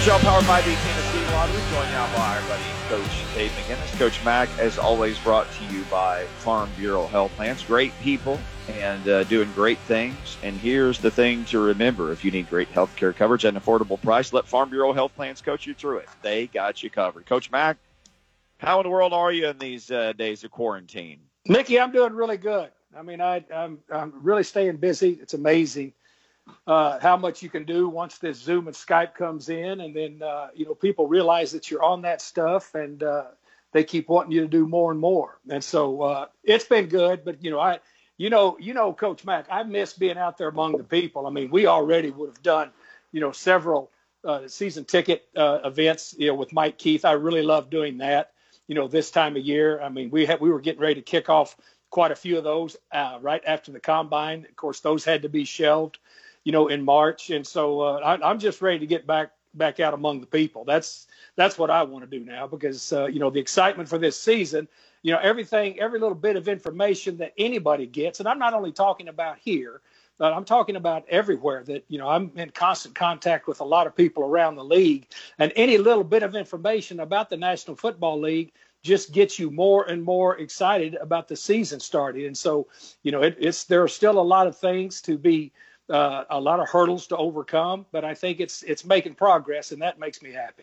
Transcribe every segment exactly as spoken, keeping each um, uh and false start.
Show powered by the Tennessee Lottery. Joined now by our buddy Coach Dave McGinnis. Coach Mack, as always, brought to you by Farm Bureau Health Plans. Great people and uh, doing great things. And here's the thing to remember. If you need great health care coverage at an affordable price, let Farm Bureau Health Plans coach you through it. They got you covered. Coach Mack, how in the world are you in these uh, days of quarantine? Mickey, I'm doing really good. I mean, I, I'm, I'm really staying busy. It's amazing uh, how much you can do once this Zoom and Skype comes in. And then, uh, you know, people realize that you're on that stuff and uh, they keep wanting you to do more and more. And so uh, it's been good. But, you know, I, you know, you know, Coach Mack, I miss being out there among the people. I mean, we already would have done, you know, several uh, season ticket uh, events, you know, with Mike Keith. I really love doing that, you know, this time of year. I mean, we had, we were getting ready to kick off quite a few of those uh, right after the combine. Of course, those had to be shelved, you know, in March. And so uh, I, I'm just ready to get back back out among the people. That's that's what I want to do now because, uh, you know, the excitement for this season, you know, everything, every little bit of information that anybody gets. And I'm not only talking about here, but I'm talking about everywhere that, you know, I'm in constant contact with a lot of people around the league. And any little bit of information about the National Football League just gets you more and more excited about the season starting. And so, you know, it, it's there are still a lot of things to be uh, a lot of hurdles to overcome, but I think it's it's making progress, and that makes me happy.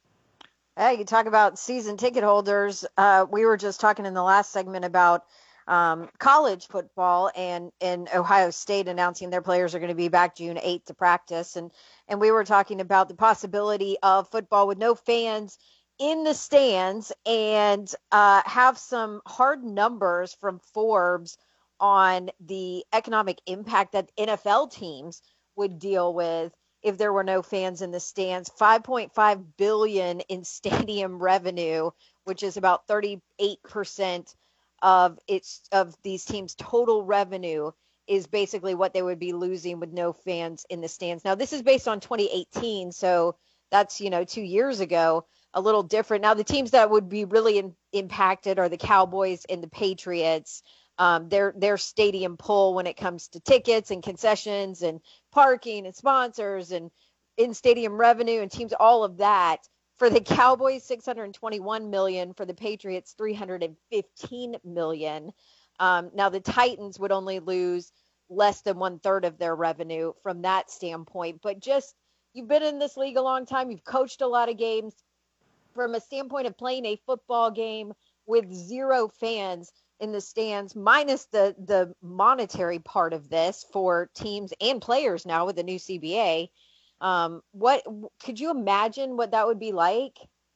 Hey, you talk about season ticket holders. Uh, we were just talking in the last segment about um, college football and, and Ohio State announcing their players are going to be back June eighth to practice. And, and we were talking about the possibility of football with no fans in the stands and uh, have some hard numbers from Forbes on the economic impact that N F L teams would deal with if there were no fans in the stands. five point five billion dollars in stadium revenue, which is about thirty-eight percent of its of these teams' total revenue, is basically what they would be losing with no fans in the stands. Now, this is based on twenty eighteen, so that's, you know, two years ago, a little different. Now, the teams that would be really in, impacted are the Cowboys and the Patriots. Um, their their stadium pull when it comes to tickets and concessions and parking and sponsors and in-stadium revenue and teams, all of that. For the Cowboys, six hundred twenty-one million dollars. For the Patriots, three hundred fifteen million dollars. Um, now, the Titans would only lose less than one-third of their revenue from that standpoint. But just, you've been in this league a long time. You've coached a lot of games. From a standpoint of playing a football game with zero fans in the stands, minus the the monetary part of this for teams and players now with the new C B A, um, what could you imagine what that would be like?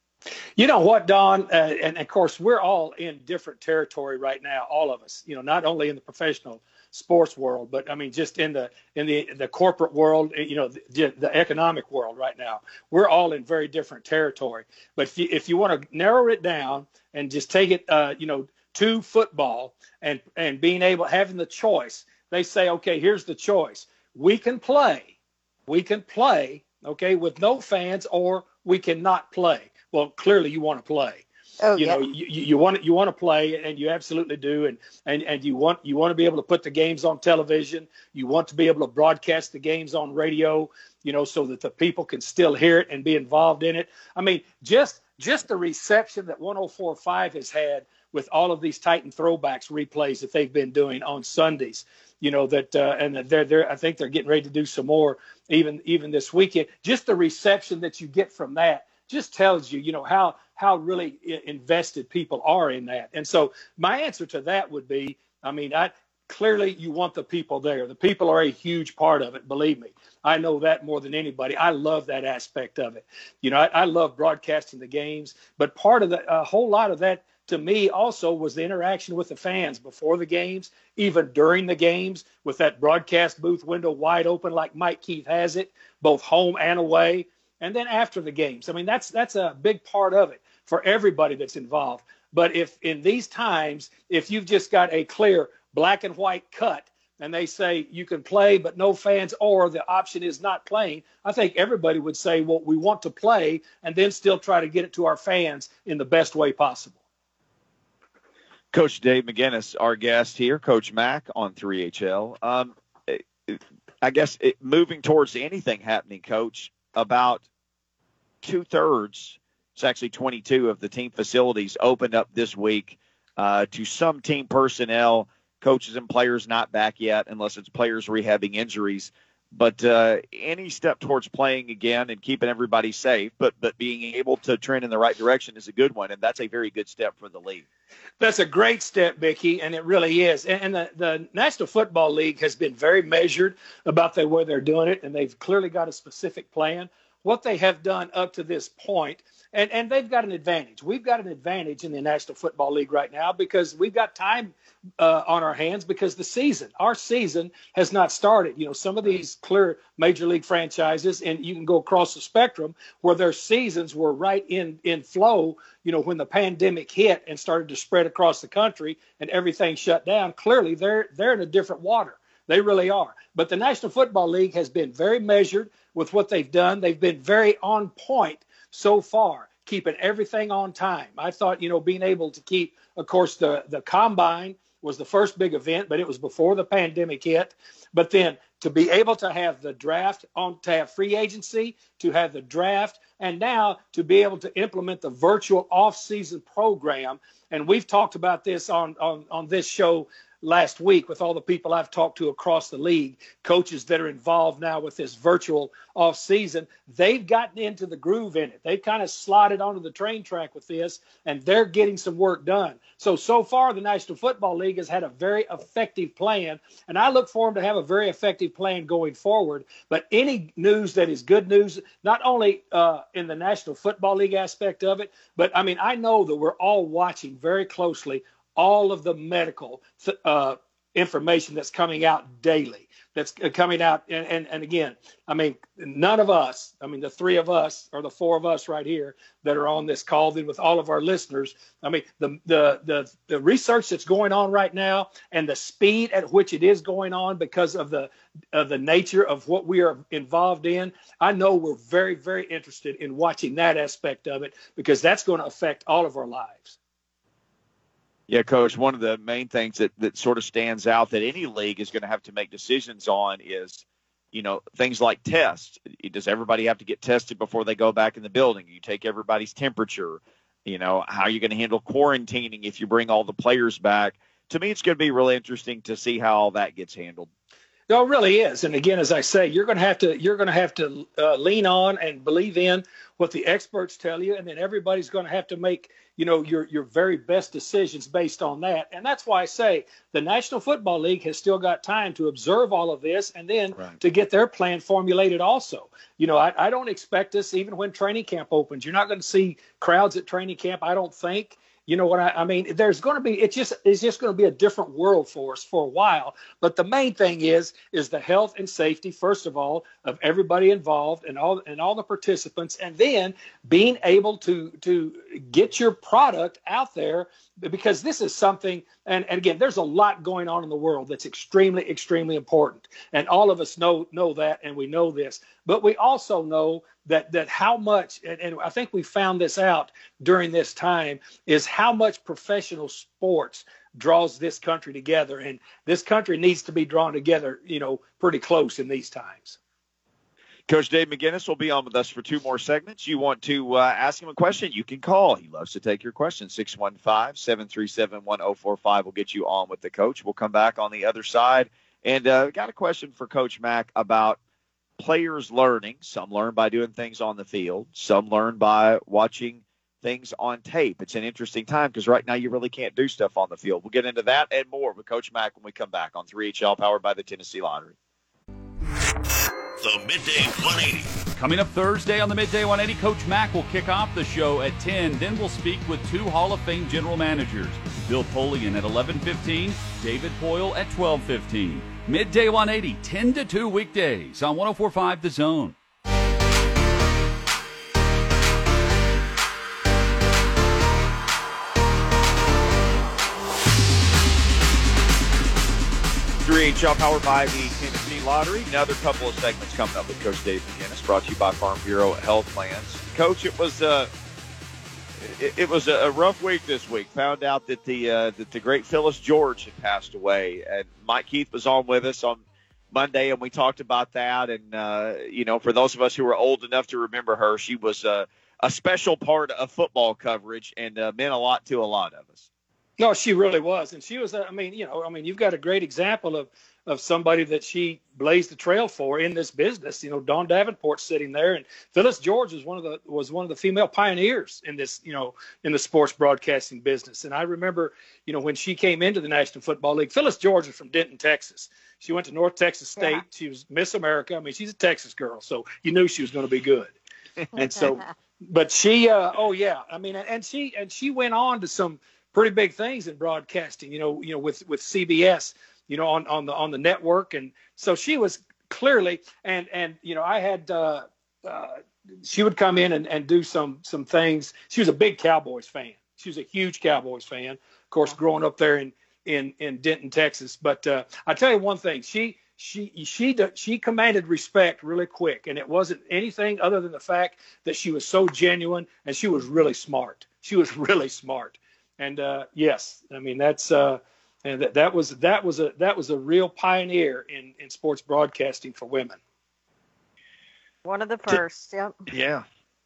You know what, Don, uh, and of course we're all in different territory right now, all of us. You know, not only in the professional sports world, but I mean, just in the in the the corporate world, you know, the, the economic world right now. We're all in very different territory. But if you if you want to narrow it down and just take it, uh, you know, to football and and being able having the choice, they say, okay, here's the choice. We can play, we can play, okay, with no fans, or we cannot play. Well, clearly you want to play. Oh, you yeah. know, you, you want you want to play, and you absolutely do, and, and and you want you want to be able to put the games on television. You want to be able to broadcast the games on radio, you know, so that the people can still hear it and be involved in it. I mean, just just the reception that one oh four point five has had with all of these Titan throwbacks replays that they've been doing on Sundays, you know, that uh, and they're they're I think they're getting ready to do some more even even this weekend. Just the reception that you get from that just tells you, you know, how how really invested people are in that. And so my answer to that would be, I mean, I clearly you want the people there. The people are a huge part of it. Believe me, I know that more than anybody. I love that aspect of it. You know, I, I love broadcasting the games, but part of the, a whole lot of that to me also was the interaction with the fans before the games, even during the games, with that broadcast booth window wide open like Mike Keith has it, both home and away. And then after the games, I mean, that's that's a big part of it for everybody that's involved. But if in these times, if you've just got a clear black and white cut and they say you can play but no fans, or the option is not playing, I think everybody would say, well, we want to play and then still try to get it to our fans in the best way possible. Coach Dave McGinnis, our guest here, Coach Mack on three H L. Um, I guess it, moving towards anything happening, Coach, about two-thirds, it's actually twenty-two of the team facilities opened up this week uh, to some team personnel, coaches and players not back yet unless it's players rehabbing injuries. But uh, any step towards playing again and keeping everybody safe, but but being able to trend in the right direction is a good one, and that's a very good step for the league. That's a great step, Mickey, and it really is. And, and the, the National Football League has been very measured about the way they're doing it, and they've clearly got a specific plan. What they have done up to this point, and, and they've got an advantage. We've got an advantage in the National Football League right now because we've got time uh, on our hands because the season, our season has not started. You know, some of these clear major league franchises, and you can go across the spectrum where their seasons were right in, in flow, you know, when the pandemic hit and started to spread across the country and everything shut down. Clearly, they're they're in a different water. They really are. But the National Football League has been very measured with what they've done. They've been very on point so far, keeping everything on time. I thought, you know, being able to keep, of course, the, the combine was the first big event, but it was before the pandemic hit. But then to be able to have the draft on, to have free agency, to have the draft, and now to be able to implement the virtual off-season program. And we've talked about this on, on, on this show last week with all the people I've talked to across the league, coaches that are involved now with this virtual off season. They've gotten into the groove in it. They've kind of slotted onto the train track with this, and they're getting some work done. So, so far, the National Football League has had a very effective plan, and I look for them to have a very effective plan going forward. But any news that is good news, not only uh, in the National Football League aspect of it, but, I mean, I know that we're all watching very closely all of the medical uh, information that's coming out daily, that's coming out. And, and, and again, I mean, none of us, I mean, the three of us or the four of us right here that are on this call, then with all of our listeners, I mean, the, the, the, the research that's going on right now and the speed at which it is going on because of the, of the nature of what we are involved in, I know we're very, very interested in watching that aspect of it because that's going to affect all of our lives. Yeah, Coach, one of the main things that, that sort of stands out that any league is going to have to make decisions on is, you know, things like tests. Does everybody have to get tested before they go back in the building? You take everybody's temperature. You know, how are you going to handle quarantining if you bring all the players back? To me, it's going to be really interesting to see how all that gets handled. No, it really is. And again, as I say, you're going to have to you're going to have to uh, lean on and believe in what the experts tell you, and then everybody's going to have to make, you know, your your very best decisions based on that. And that's why I say the National Football League has still got time to observe all of this and then right. to get their plan formulated also. You know, I, I don't expect us, even when training camp opens, you're not going to see crowds at training camp, I don't think. You know what I, I mean? There's going to be, it's just, it's just going to be a different world for us for a while. But the main thing is, is the health and safety, first of all, of everybody involved and all, and all the participants, and then being able to, to get your product out there, because this is something, and, and again, there's a lot going on in the world that's extremely, extremely important. And all of us know, know that, and we know this, but we also know that, that how much, and, and I think we found this out during this time, is how much professional sports draws this country together. And this country needs to be drawn together, you know, pretty close in these times. Coach Dave McGinnis will be on with us for two more segments. You want to uh, ask him a question, you can call. He loves to take your question. six one five, seven three seven, one oh four five will get you on with the coach. We'll come back on the other side. And uh, got a question for Coach Mack about players learning. Some learn by doing things on the field. Some learn by watching things on tape. It's an interesting time because right now you really can't do stuff on the field. We'll get into that and more with Coach Mack when we come back on three H L, powered by the Tennessee Lottery. The Midday one eighty. Coming up Thursday on the Midday one eighty, Coach Mack will kick off the show at ten. Then we'll speak with two Hall of Fame general managers, Bill Polian at eleven fifteen, David Poyle at twelve fifteen. Midday one eighty, ten to two weekdays on one oh four point five The Zone. three H L, powered by the Tennessee Lottery. Another couple of segments coming up with Coach Dave McGinnis, brought to you by Farm Bureau Health Plans. Coach, it was uh, it, it was a rough week this week. Found out that the uh, that the great Phyllis George had passed away, and Mike Keith was on with us on Monday, and we talked about that. And, uh, you know, for those of us who are old enough to remember her, she was uh, a special part of football coverage and uh, meant a lot to a lot of us. No, she really was. And she was, I mean, you know, I mean, you've got a great example of, of somebody that she blazed the trail for in this business. You know, Dawn Davenport sitting there, and Phyllis George was one of the, was one of the female pioneers in this, you know, in the sports broadcasting business. And I remember, you know, when she came into the National Football League, Phyllis George was from Denton, Texas. She went to North Texas State. Yeah. She was Miss America. I mean, she's a Texas girl, so you knew she was going to be good. And so, but she, uh, oh yeah, I mean, and she, and she went on to some pretty big things in broadcasting, you know, you know, with, with C B S, you know, on, on the, on the network. And so she was clearly, and, and, you know, I had, uh, uh, she would come in and, and do some, some things. She was a big Cowboys fan. She was a huge Cowboys fan, of course, growing up there in, in, in Denton, Texas. But, uh, I tell you one thing, she, she, she, she commanded respect really quick. And it wasn't anything other than the fact that she was so genuine, and she was really smart. She was really smart. And, uh, yes, I mean, that's, uh, and that, that was, that was a, that was a real pioneer in, in sports broadcasting for women. One of the first. Yep. Yeah.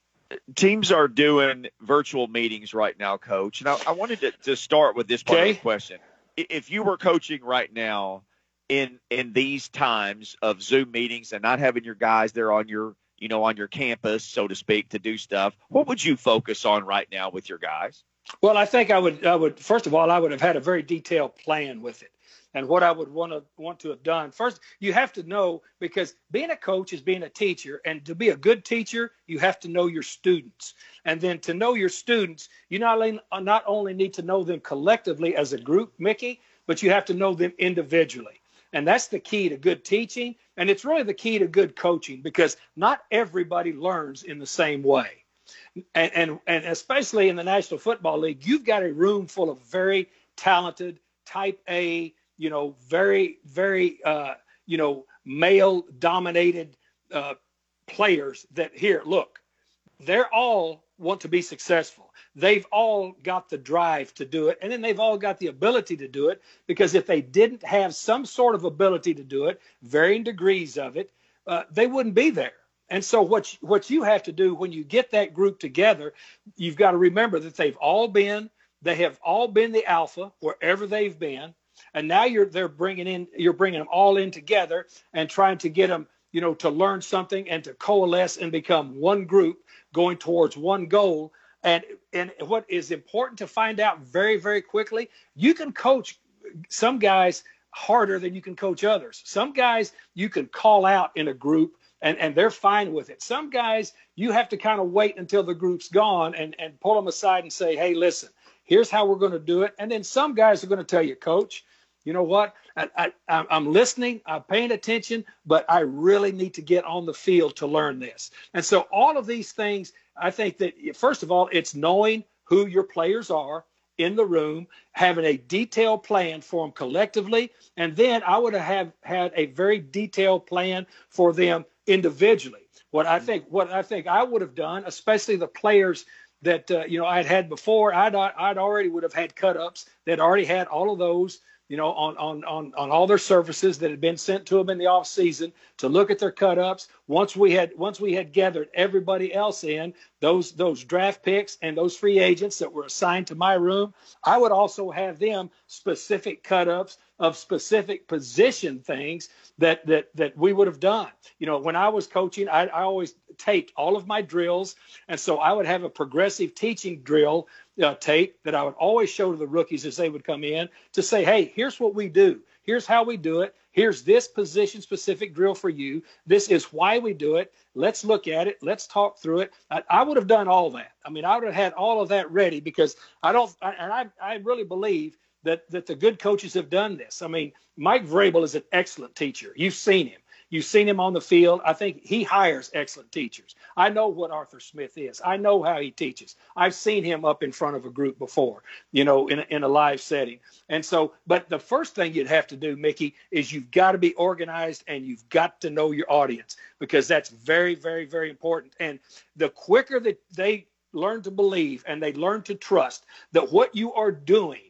Teams are doing virtual meetings right now, Coach. And I, I wanted to, to start with this part okay. of the question. If you were coaching right now in, in these times of Zoom meetings and not having your guys there on your, you know, on your campus, so to speak, to do stuff, what would you focus on right now with your guys? Well, I think I would, I would, first of all, I would have had a very detailed plan with it. And what I would want to want to have done first, you have to know, because being a coach is being a teacher, and to be a good teacher, you have to know your students. And then to know your students, you not only, not only need to know them collectively as a group, Mickey, but you have to know them individually. And that's the key to good teaching. And it's really the key to good coaching, because not everybody learns in the same way. And, and and especially in the National Football League, you've got a room full of very talented, type A, you know, very, very, uh, you know, male-dominated uh, players that here, look, they're all want to be successful. They've all got the drive to do it, and then they've all got the ability to do it, because if they didn't have some sort of ability to do it, varying degrees of it, uh, they wouldn't be there. And so what, what you have to do when you get that group together, you've got to remember that they've all been, they have all been the alpha wherever they've been. And now you're, they're bringing in, you're bringing them all in together and trying to get them, you know, to learn something and to coalesce and become one group going towards one goal. And, and what is important to find out very, very quickly, you can coach some guys harder than you can coach others. Some guys you can call out in a group, And, and they're fine with it. Some guys, you have to kind of wait until the group's gone and, and pull them aside and say, hey, listen, here's how we're going to do it. And then some guys are going to tell you, Coach, you know what? I, I, I'm listening, I'm paying attention, but I really need to get on the field to learn this. And so all of these things, I think that, first of all, it's knowing who your players are in the room, having a detailed plan for them collectively. And then I would have had a very detailed plan for them individually. What I think, what I think I would have done, especially the players that, uh, you know, I'd had before, I'd, I'd already would have had cut-ups that already had all of those, you know, on, on, on, on all their services that had been sent to them in the off season to look at their cut-ups. Once we had, once we had gathered everybody else in, those, those draft picks and those free agents that were assigned to my room, I would also have them specific cut-ups of specific position things that, that, that we would have done. You know, when I was coaching, I, I always taped all of my drills. And so I would have a progressive teaching drill uh, tape that I would always show to the rookies as they would come in to say, hey, here's what we do. Here's how we do it. Here's this position specific drill for you. This is why we do it. Let's look at it. Let's talk through it. I, I would have done all that. I mean, I would have had all of that ready, because I don't, I, and I, I really believe that, that the good coaches have done this. I mean, Mike Vrabel is an excellent teacher. You've seen him. You've seen him on the field. I think he hires excellent teachers. I know what Arthur Smith is. I know how he teaches. I've seen him up in front of a group before, you know, in a, in a live setting. And so, but the first thing you'd have to do, Mickey, is you've got to be organized and you've got to know your audience, because that's very, very, very important. And the quicker that they learn to believe and they learn to trust that what you are doing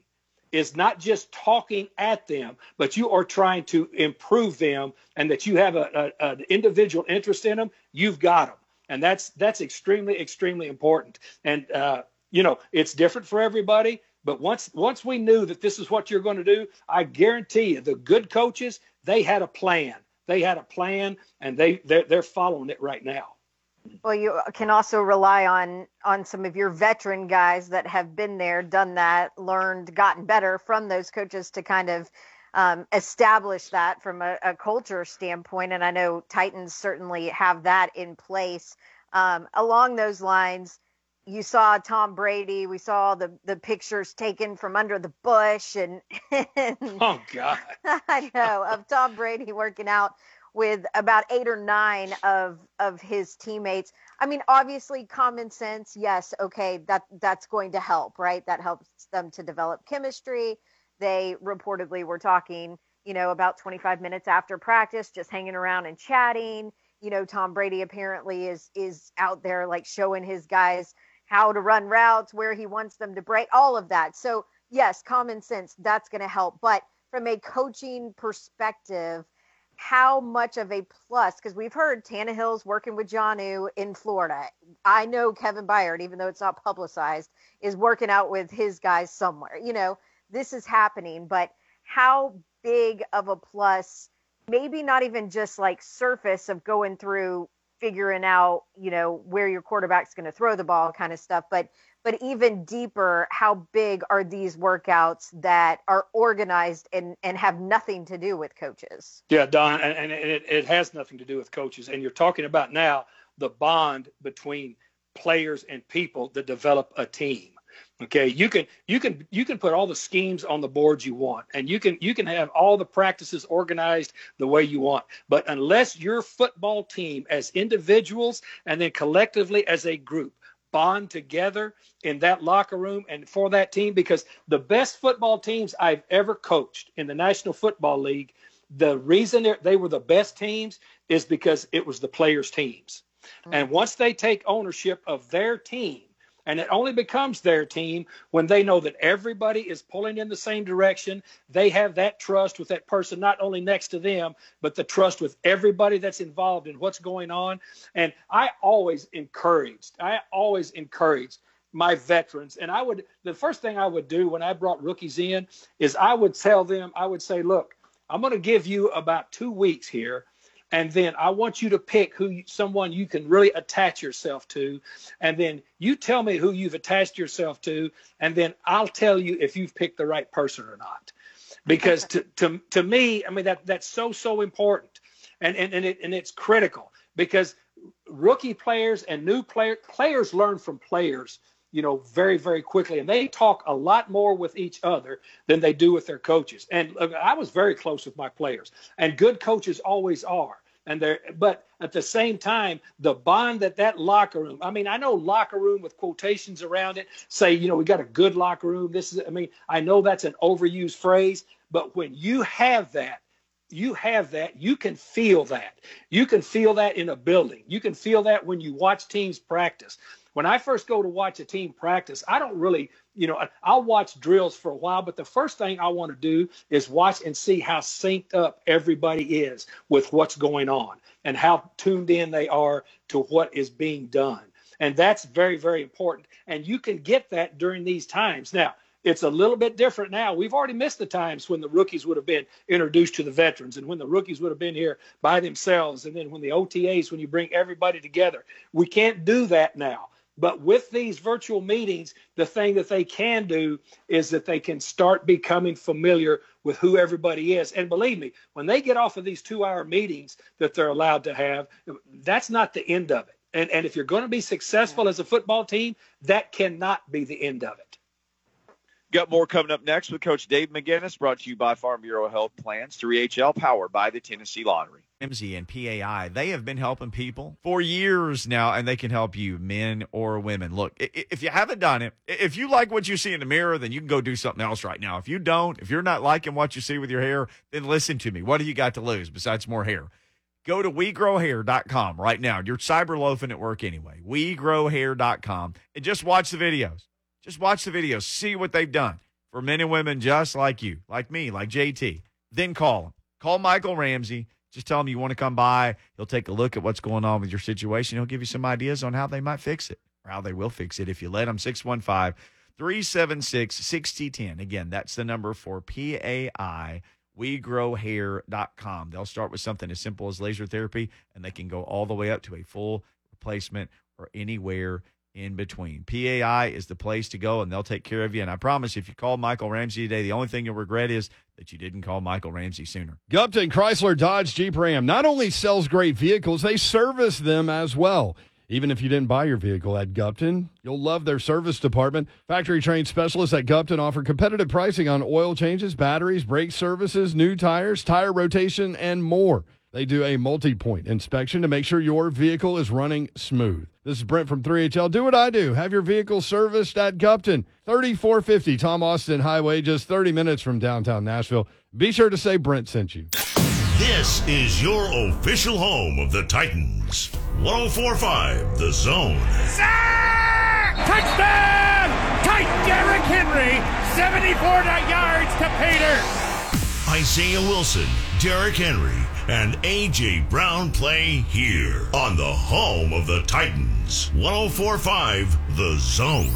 is not just talking at them, but you are trying to improve them, and that you have a, a, an individual interest in them, you've got them. And that's that's extremely, extremely important. And, uh, you know, it's different for everybody. But once once we knew that this is what you're going to do, I guarantee you the good coaches, they had a plan. They had a plan, and they, they're, they're following it right now. Well, you can also rely on on some of your veteran guys that have been there, done that, learned, gotten better from those coaches to kind of um, establish that from a, a culture standpoint. And I know Titans certainly have that in place. Um, along those lines, you saw Tom Brady. We saw the, the pictures taken from under the bush. And, and oh, God. I know, of Tom Brady working out with about eight or nine of of his teammates. I mean, obviously, common sense, yes, okay, that that's going to help, right? That helps them to develop chemistry. They reportedly were talking, you know, about twenty-five minutes after practice, just hanging around and chatting. You know, Tom Brady apparently is is out there like showing his guys how to run routes, where he wants them to break, all of that. So, yes, common sense, that's going to help. But from a coaching perspective, how much of a plus, because we've heard Tannehill's working with Jonnu in Florida. I know Kevin Byard, even though it's not publicized, is working out with his guys somewhere. You know, this is happening, but how big of a plus, maybe not even just like surface of going through figuring out, you know, where your quarterback's going to throw the ball kind of stuff, but but even deeper, how big are these workouts that are organized and, and have nothing to do with coaches? Yeah, Don, and, and it, it has nothing to do with coaches. And you're talking about now the bond between players and people that develop a team. Okay, you can you can you can put all the schemes on the board you want, and you can you can have all the practices organized the way you want. But unless your football team as individuals and then collectively as a group bond together in that locker room and for that team, because the best football teams I've ever coached in the National Football League, the reason they were the best teams is because it was the players' teams. Mm-hmm. And once they take ownership of their team, and it only becomes their team when they know that everybody is pulling in the same direction. They have that trust with that person, not only next to them, but the trust with everybody that's involved in what's going on. And I always encouraged, I always encouraged my veterans. And I would, the first thing I would do when I brought rookies in is I would tell them, I would say, look, I'm going to give you about two weeks here. And then I want you to pick who someone you can really attach yourself to. And then you tell me who you've attached yourself to. And then I'll tell you if you've picked the right person or not. Because to to, to me, I mean, that that's so, so important. And, and, and, it, and it's critical because rookie players and new player, players learn from players, you know, very, very quickly. And they talk a lot more with each other than they do with their coaches. And look, I was very close with my players, and good coaches always are. And they're, but at the same time, the bond that that locker room, I mean, I know locker room with quotations around it say, you know, we got a good locker room. This is, I mean, I know that's an overused phrase, but when you have that, you have that, you can feel that. You can feel that in a building. You can feel that when you watch teams practice. When I first go to watch a team practice, I don't really, you know, I'll watch drills for a while, but the first thing I want to do is watch and see how synced up everybody is with what's going on and how tuned in they are to what is being done. And that's very, very important. And you can get that during these times. Now, it's a little bit different now. We've already missed the times when the rookies would have been introduced to the veterans and when the rookies would have been here by themselves. And then when the O T As, when you bring everybody together, we can't do that now. But with these virtual meetings, the thing that they can do is that they can start becoming familiar with who everybody is. And believe me, when they get off of these two-hour meetings that they're allowed to have, that's not the end of it. And, and if you're going to be successful as a football team, that cannot be the end of it. Got more coming up next with Coach Dave McGinnis, brought to you by Farm Bureau Health Plans, three H L, powered by the Tennessee Lottery. M Z and P A I, they have been helping people for years now, and they can help you, men or women. Look, if you haven't done it, if you like what you see in the mirror, then you can go do something else right now. If you don't, if you're not liking what you see with your hair, then listen to me. What do you got to lose besides more hair? Go to we grow hair dot com right now. You're cyber loafing at work anyway. we grow hair dot com, and just watch the videos. Just watch the videos. See what they've done. for men and women just like you, like me, like J T. Then call him. Call Michael Ramsey. Just tell him you want to come by. He'll take a look at what's going on with your situation. He'll give you some ideas on how they might fix it, or how they will fix it if you let them. six one five, three seven six, six zero one zero. Again, that's the number for P A I, we grow hair dot com. They'll start with something as simple as laser therapy, and they can go all the way up to a full replacement or anywhere in between. P A I is the place to go, and they'll take care of you. And I promise, if you call Michael Ramsey today, the only thing you'll regret is that you didn't call Michael Ramsey sooner. Gupton Chrysler Dodge Jeep Ram not only sells great vehicles, they service them as well. Even if you didn't buy your vehicle at Gupton, you'll love their service department. Factory-trained specialists at Gupton offer competitive pricing on oil changes, batteries, brake services, new tires, tire rotation, and more. They do a multi-point inspection to make sure your vehicle is running smooth. This is Brent from three H L. Do what I do. Have your vehicle serviced at Gupton. thirty-four fifty Tom Austin Highway, just thirty minutes from downtown Nashville. Be sure to say Brent sent you. This is your official home of the Titans. one oh four point five The Zone. Sack! Touchdown! Titan Derrick Henry, seventy-four yards to Peter. Isaiah Wilson, Derrick Henry, and A J. Brown play here on the home of the Titans. one oh four point five The Zone.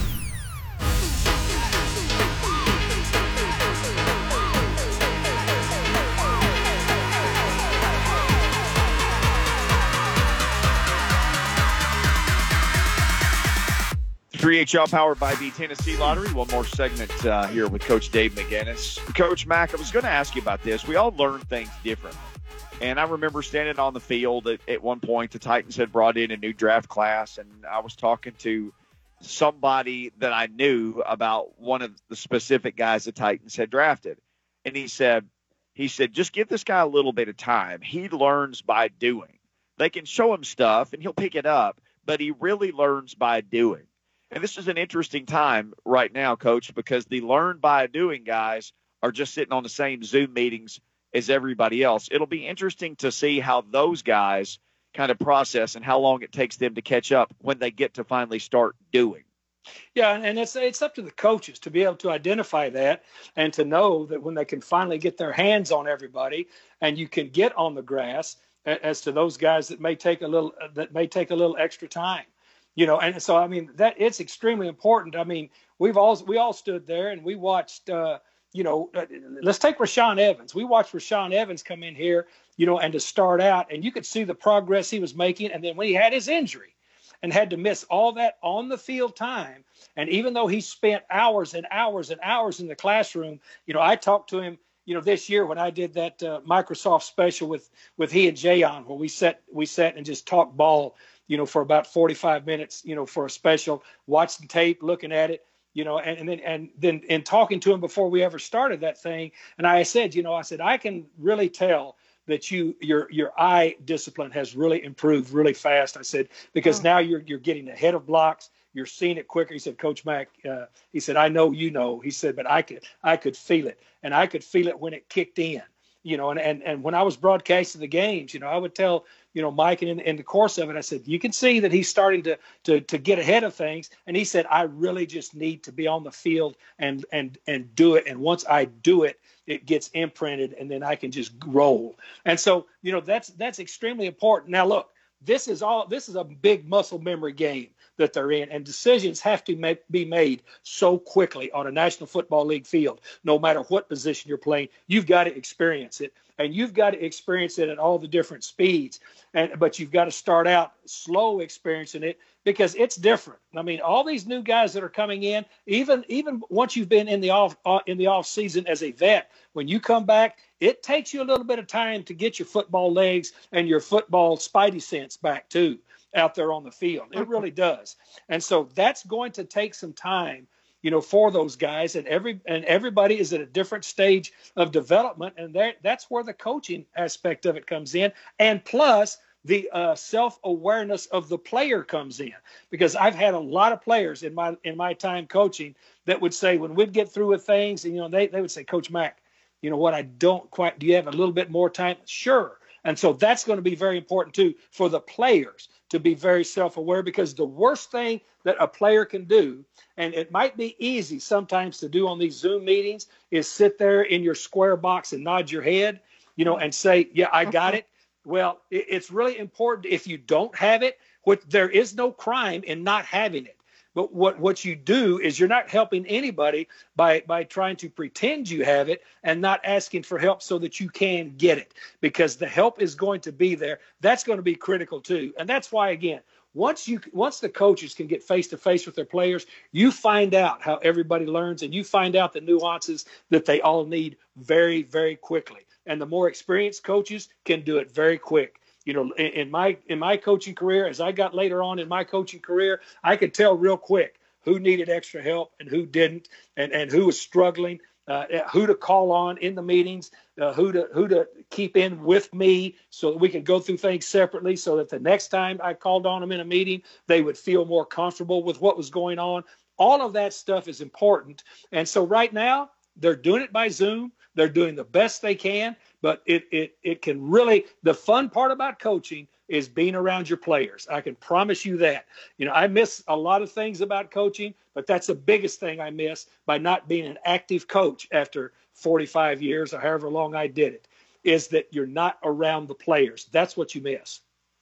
three H L powered by the Tennessee Lottery. One more segment uh, here with Coach Dave McGinnis. Coach Mack, I was going to ask you about this. We all learn things differently. And I remember standing on the field at, at one point. The Titans had brought in a new draft class, and I was talking to somebody that I knew about one of the specific guys the Titans had drafted. And he said, he said, just give this guy a little bit of time. He learns by doing. They can show him stuff, and he'll pick it up, but he really learns by doing. And this is an interesting time right now, Coach, because the learn by doing guys are just sitting on the same Zoom meetings as everybody else. It'll be interesting to see how those guys kind of process and how long it takes them to catch up when they get to finally start doing. Yeah, and it's it's up to the coaches to be able to identify that and to know that when they can finally get their hands on everybody and you can get on the grass, as to those guys that may take a little that may take a little extra time. You know, and so, I mean, that it's extremely important. I mean, we've all, we all stood there and we watched, uh, you know, uh, let's take Rashaan Evans. We watched Rashaan Evans come in here, you know, and to start out, and you could see the progress he was making. And then when he had his injury and had to miss all that on the field time, and even though he spent hours and hours and hours in the classroom, you know, I talked to him, you know, this year when I did that uh, Microsoft special with, with he and Jay on, where we sat, we sat and just talked ball, you know, for about forty-five minutes, you know, for a special, watching tape, looking at it, you know, and, and then and then and talking to him before we ever started that thing. And I said, you know, I said, I can really tell that you your your eye discipline has really improved really fast. I said, because oh. now you're you're getting ahead of blocks. You're seeing it quicker. He said, Coach Mack, uh, he said, I know, you know, he said, but I could I could feel it. And I could feel it when it kicked in, you know, and, and, and when I was broadcasting the games, you know, I would tell, you know, Mike, and in, in the course of it, I said, you can see that he's starting to, to, to get ahead of things. And he said, I really just need to be on the field and, and, and do it. And once I do it, it gets imprinted and then I can just roll. And so, you know, that's, that's extremely important. Now, look, this is all, this is a big muscle memory game that they're in, and decisions have to make, be made so quickly on a National Football League field. No matter what position you're playing, you've got to experience it, and you've got to experience it at all the different speeds. And but you've got to start out slow experiencing it because it's different. I mean, all these new guys that are coming in, even even once you've been in the off uh, in the off season as a vet, when you come back, it takes you a little bit of time to get your football legs and your football spidey sense back too out there on the field. It really does. And so that's going to take some time, you know, for those guys, and every and everybody is at a different stage of development, and that that's where the coaching aspect of it comes in, and plus the uh, self-awareness of the player comes in, because I've had a lot of players in my in my time coaching that would say when we'd get through with things, and you know, they they would say, Coach Mack, you know what, I don't quite. Do you have a little bit more time? Sure. And so that's going to be very important, too, for the players to be very self-aware, because the worst thing that a player can do, and it might be easy sometimes to do on these Zoom meetings, is sit there in your square box and nod your head, you know, and say, yeah, I got it. Well, it's really important if you don't have it, which there is no crime in not having it. But what, what you do is you're not helping anybody by, by trying to pretend you have it and not asking for help so that you can get it, because the help is going to be there. That's going to be critical too. And that's why, again, once you once the coaches can get face to face with their players, you find out how everybody learns, and you find out the nuances that they all need very, very quickly. And the more experienced coaches can do it very quick. You know, in, in my in my coaching career, as I got later on in my coaching career, I could tell real quick who needed extra help and who didn't, and, and who was struggling, uh, who to call on in the meetings, uh, who to who to keep in with me so that we could go through things separately, so that the next time I called on them in a meeting, they would feel more comfortable with what was going on. All of that stuff is important. And so right now, they're doing it by Zoom. They're doing the best they can. But it, it it can really, the fun part about coaching is being around your players. I can promise you that. You know, I miss a lot of things about coaching, but that's the biggest thing I miss by not being an active coach after forty-five years or however long I did it, is that you're not around the players. That's what you miss.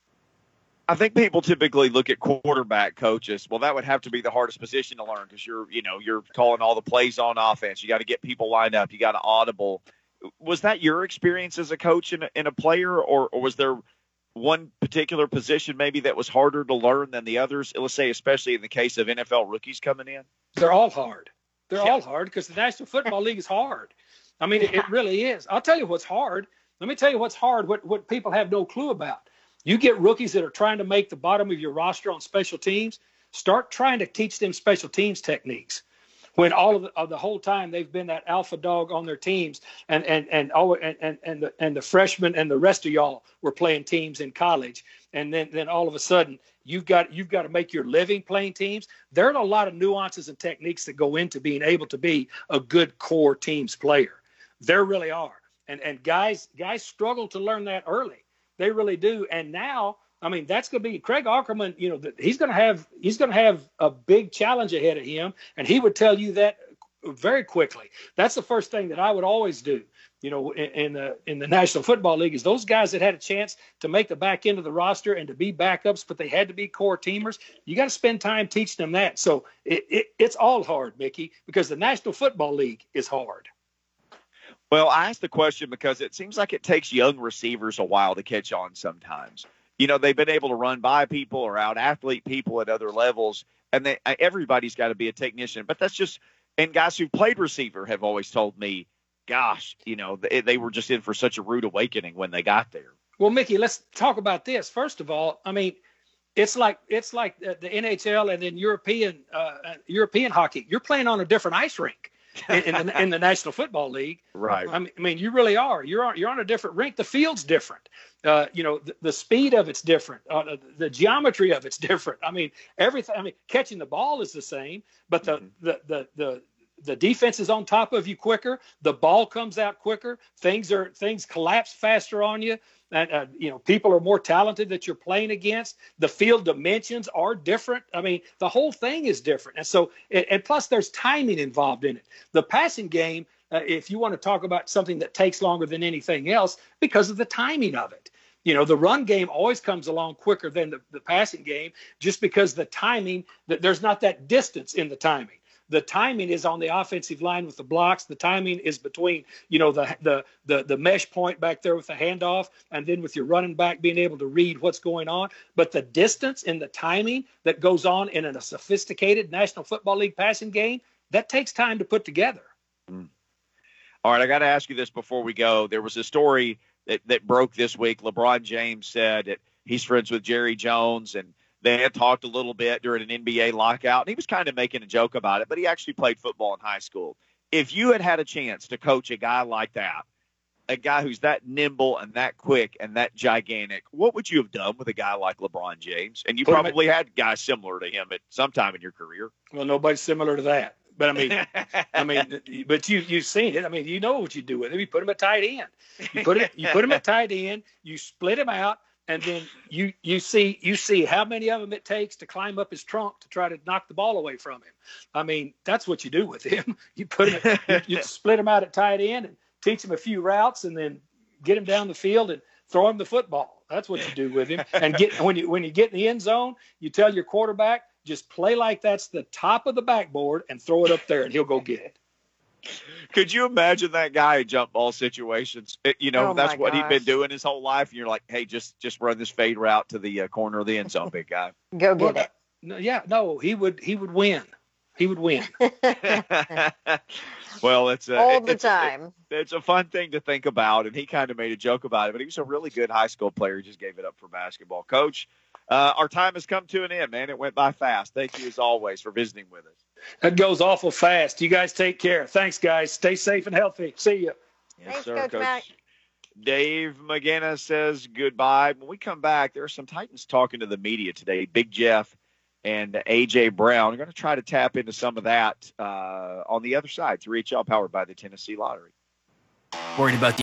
I think people typically look at quarterback coaches. Well, that would have to be the hardest position to learn, because you're, you know, you're calling all the plays on offense. You got to get people lined up. You got to audible. Was that your experience as a coach and a, and a player, or, or was there one particular position maybe that was harder to learn than the others? Let's say, especially in the case of N F L rookies coming in. They're all hard. They're yeah. all hard because the National Football League is hard. I mean, it, it really is. I'll tell you what's hard. Let me tell you what's hard, what, what people have no clue about. You get rookies that are trying to make the bottom of your roster on special teams. Start trying to teach them special teams techniques, when all of the, of the whole time they've been that alpha dog on their teams, and and and all and, and and the and the freshmen and the rest of y'all were playing teams in college, and then then all of a sudden you've got you've got to make your living playing teams. There are a lot of nuances and techniques that go into being able to be a good core teams player. There really are, and and guys guys struggle to learn that early. They really do, and now. I mean, that's going to be Craig Aukerman. You know, he's going to have he's going to have a big challenge ahead of him, and he would tell you that very quickly. That's the first thing that I would always do. You know, in, in the in the National Football League, is those guys that had a chance to make the back end of the roster and to be backups, but they had to be core teamers. You got to spend time teaching them that. So it, it, it's all hard, Mickey, because the National Football League is hard. Well, I asked the question because it seems like it takes young receivers a while to catch on sometimes. You know, they've been able to run by people or out-athlete people at other levels, and they, everybody's got to be a technician. But that's just – and guys who played receiver have always told me, gosh, you know, they, they were just in for such a rude awakening when they got there. Well, Mickey, let's talk about this. First of all, I mean, it's like it's like the N H L and then European uh, European hockey. You're playing on a different ice rink. in, in, the, in the National Football League. Right. I mean, I mean, you really are. You're on, you're on a different rink. The field's different. Uh, you know, the, the speed of it's different. Uh, the geometry of it's different. I mean, everything. I mean, catching the ball is the same, but the mm-hmm. the, the the the defense is on top of you quicker. The ball comes out quicker. Things are things collapse faster on you. And, uh, you know, people are more talented that you're playing against. The field dimensions are different. I mean, the whole thing is different. And so, and, and plus there's timing involved in it. The passing game, uh, if you want to talk about something that takes longer than anything else, because of the timing of it. You know, the run game always comes along quicker than the, the passing game, just because the timing, that there's not that distance in the timing. The timing is on the offensive line with the blocks. The timing is between, you know, the the the the mesh point back there with the handoff, and then with your running back being able to read what's going on. But the distance and the timing that goes on in a sophisticated National Football League passing game, that takes time to put together. Mm. All right, I got to ask you this before we go. There was a story that, that broke this week. LeBron James said that he's friends with Jerry Jones, and they had talked a little bit during an N B A lockout, and he was kind of making a joke about it, but he actually played football in high school. If you had had a chance to coach a guy like that, a guy who's that nimble and that quick and that gigantic, what would you have done with a guy like LeBron James? And you probably had guys similar to him at some time in your career. Well, nobody's similar to that. But I mean, I mean, but you you've seen it. I mean, you know what you do with him. You put him at tight end. You put it. You put him at tight end. You split him out, and then you you see you see how many of them it takes to climb up his trunk to try to knock the ball away from him. I mean, that's what you do with him. You put him. you, you split him out at tight end and teach him a few routes, and then get him down the field and throw him the football. That's what you do with him. And get when you when you get in the end zone, you tell your quarterback, just play like that's the top of the backboard and throw it up there, and he'll go get it. Could you imagine that guy in jump ball situations? It, you know, Oh, that's my what he'd gosh. been doing his whole life. And you're like, hey, just just run this fade route to the uh, corner of the end zone, big guy. Go get Well, no, yeah, no, he would he would win. He would win. it. Well, it's a, All the it's, time. It, it's a fun thing to think about, and he kind of made a joke about it. But he was a really good high school player. He just gave it up for basketball. Coach, uh, our time has come to an end, man. It went by fast. Thank you, as always, for visiting with us. That goes awful fast. You guys take care. Thanks, guys. Stay safe and healthy. See you. Yes, Thanks, sir, Coach Mac. Dave McGinnis says goodbye. When we come back, there are some Titans talking to the media today. Big Jeff and A J Brown. We're going to try to tap into some of that uh, on the other side. three H L powered by the Tennessee Lottery. Worried about the